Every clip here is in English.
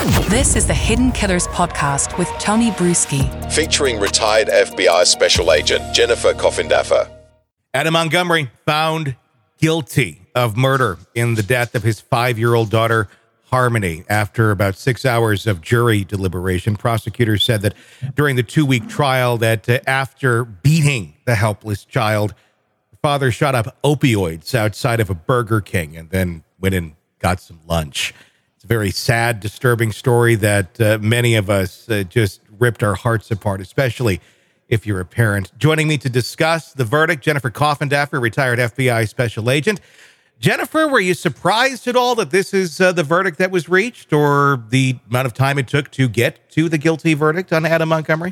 This is the Hidden Killers podcast with Tony Brueski, featuring retired FBI Special Agent Jennifer Coffindaffer. Adam Montgomery found guilty of murder in the death of his 5-year-old daughter, Harmony. After about 6 hours of jury deliberation, prosecutors said that during the 2-week trial that after beating the helpless child, the father shot up opioids outside of a Burger King and then went and got some lunch. It's a very sad, disturbing story that many of us just ripped our hearts apart, especially if you're a parent. Joining me to discuss the verdict, Jennifer Coffindaffer, retired FBI Special Agent. Jennifer, were you surprised at all that this is the verdict that was reached, or the amount of time it took to get to the guilty verdict on Adam Montgomery?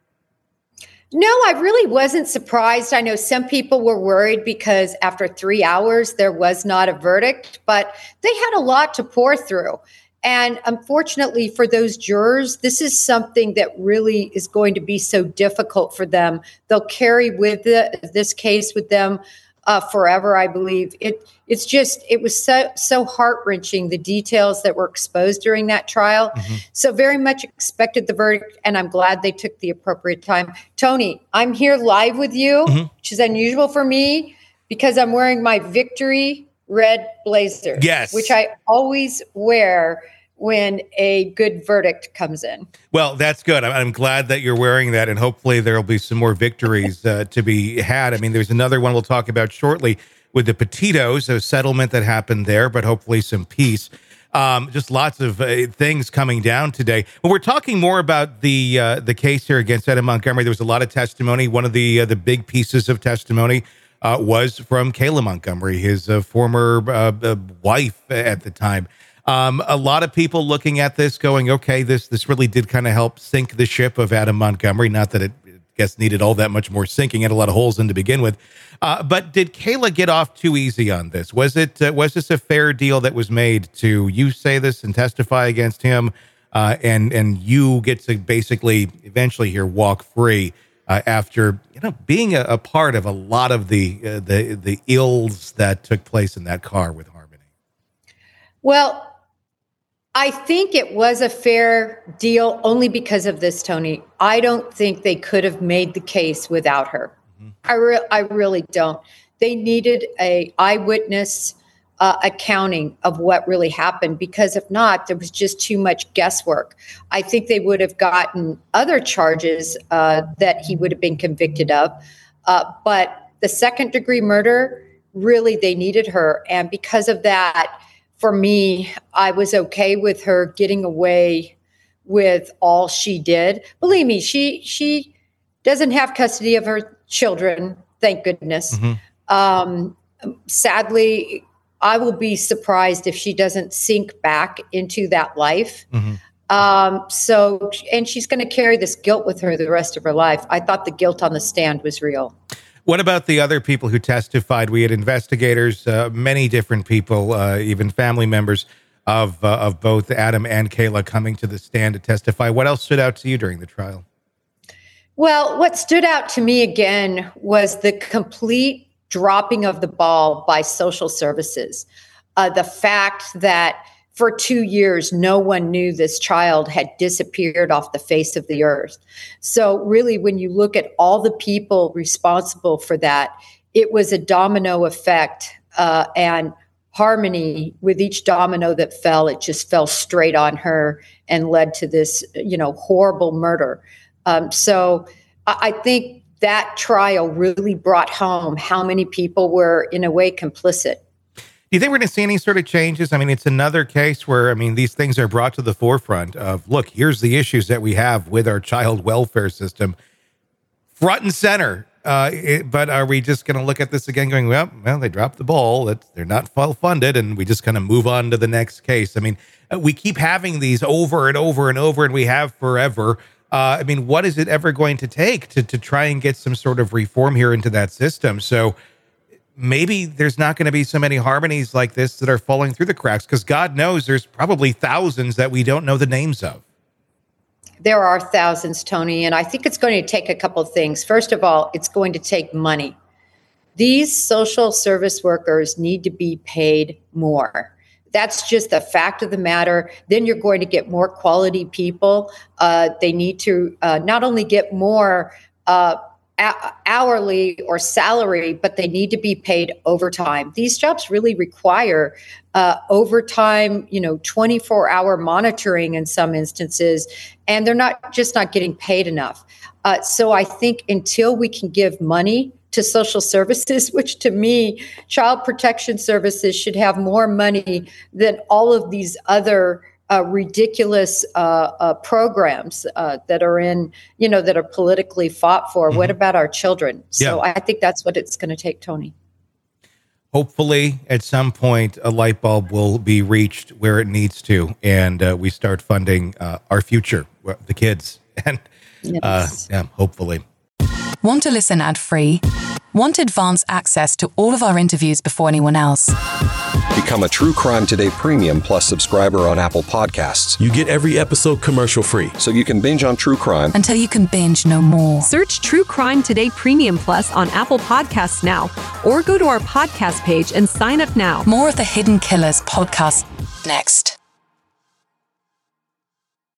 No, I really wasn't surprised. I know some people were worried because after 3 hours, there was not a verdict, but they had a lot to pour through. And unfortunately for those jurors, this is something that really is going to be so difficult for them. They'll carry with this case with them forever, I believe. It was so heart-wrenching, the details that were exposed during that trial. Mm-hmm. So very much expected the verdict, and I'm glad they took the appropriate time. Tony, I'm here live with you, which is unusual for me because I'm wearing my Victory red blazer, which I always wear when a good verdict comes in. Well, that's good. I'm glad that you're wearing that, and hopefully there'll be some more victories to be had. I mean, there's another one we'll talk about shortly with the Petitos, a settlement that happened there, but hopefully some peace. Just lots of things coming down today. When we're talking more about the case here against Adam Montgomery, there was a lot of testimony. One of the big pieces of testimony was from Kayla Montgomery, his former wife at the time. A lot of people looking at this going, okay, this really did kind of help sink the ship of Adam Montgomery. Not that it, I guess, needed all that much more sinking, had a lot of holes in to begin with. But did Kayla get off too easy on this? Was this a fair deal that was made to you say this and testify against him, and you get to basically eventually here walk free after being a part of a lot of the ills that took place in that car with Harmony? Well, I think it was a fair deal only because of this, Tony. I don't think they could have made the case without her. Mm-hmm. I really don't. They needed a eyewitness accounting of what really happened, because if not, there was just too much guesswork. I think they would have gotten other charges that he would have been convicted of. But the second-degree murder, really, they needed her. And because of that, for me, I was okay with her getting away with all she did. Believe me, she doesn't have custody of her children, thank goodness. Mm-hmm. Sadly, I will be surprised if she doesn't sink back into that life. Mm-hmm. And she's going to carry this guilt with her the rest of her life. I thought the guilt on the stand was real. What about the other people who testified? We had investigators, many different people, even family members of both Adam and Kayla coming to the stand to testify. What else stood out to you during the trial? Well, what stood out to me again was the complete dropping of the ball by social services. The fact that for 2 years, no one knew this child had disappeared off the face of the earth. So really, when you look at all the people responsible for that, it was a domino effect. And Harmony, with each domino that fell, it just fell straight on her and led to this, horrible murder. So I think that trial really brought home how many people were, in a way, complicit. Do you think we're going to see any sort of changes? I mean, it's another case where, these things are brought to the forefront of, look, here's the issues that we have with our child welfare system front and center. But are we just going to look at this again going, well, they dropped the ball. They're not well funded. And we just kind of move on to the next case. We keep having these over and over and over, and we have forever. What is it ever going to take to try and get some sort of reform here into that system? So maybe there's not going to be so many Harmonies like this that are falling through the cracks, because God knows there's probably thousands that we don't know the names of. There are thousands, Tony, and I think it's going to take a couple of things. First of all, it's going to take money. These social service workers need to be paid more. That's just the fact of the matter. Then you're going to get more quality people. They need to not only get more hourly or salary, but they need to be paid overtime. These jobs really require overtime, 24-hour monitoring in some instances, and they're not getting paid enough. So I think until we can give money to social services, which to me, child protection services should have more money than all of these other ridiculous programs that are in, that are politically fought for. What about our children? So I think that's what it's going to take, Tony. Hopefully, at some point, a light bulb will be reached where it needs to, and we start funding our future, the kids. And hopefully. Want to listen ad-free? Want advanced access to all of our interviews before anyone else? Become a True Crime Today Premium Plus subscriber on Apple Podcasts. You get every episode commercial-free, so you can binge on true crime until you can binge no more. Search True Crime Today Premium Plus on Apple Podcasts now, or go to our podcast page and sign up now. More of the Hidden Killers podcast next.